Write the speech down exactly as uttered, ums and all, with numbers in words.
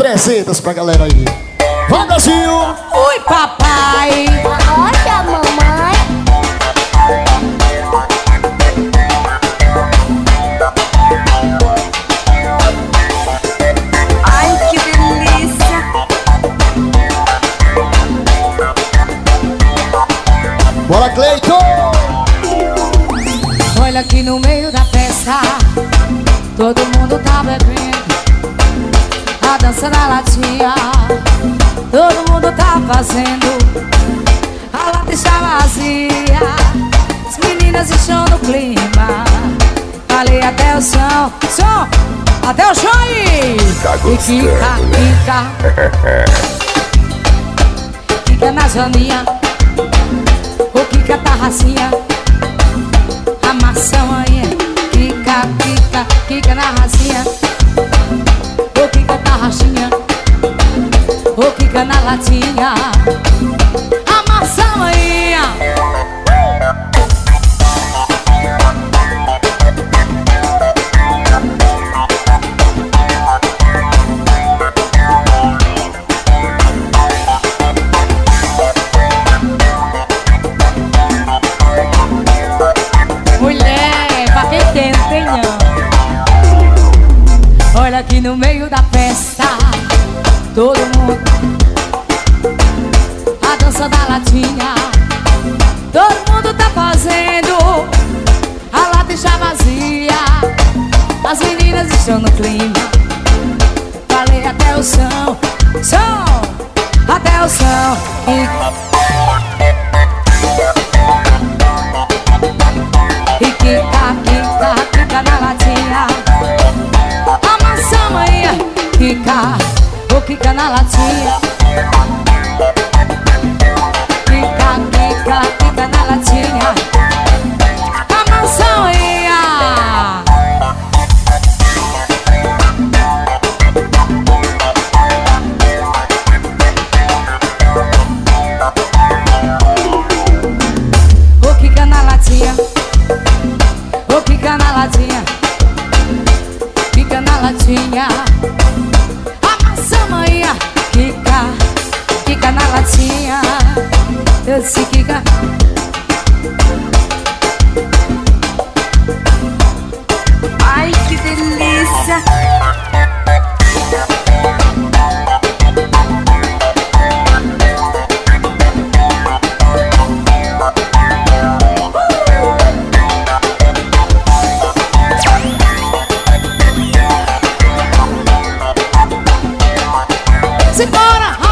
trezentas pra galera aí. Vai, Brasil! Oi, papai! Olha, mamãe! Ai, que delícia! Bora, Cleiton! Olha aqui no meio da festa, todo mundo tá bebendo, a dança da latinha, todo mundo tá fazendo, a lata está vazia, as meninas estão no clima, falei até o som, som, até o chão aí! Tá E quica, quica, quica na zoninha, o quica tá racinha, a maçã manhã, quica, quica, quica na racinha, o quica tá rachinha, o quica na latinha, a maçã manhã. Olha aqui no meio da festa, todo mundo, a dança da latinha, todo mundo tá fazendo, a lata está vazia, as meninas estão no clima, falei até o som, som, até o som. E, e quica, quica, quica na latinha, quica, o quica na latinha, quica, quica, quica na latinha, a maçã ia. O quica na latinha, o quica na latinha, quica na latinha. Quica, quica na latinha, eu disse quica. Ai, que delícia! Simbora!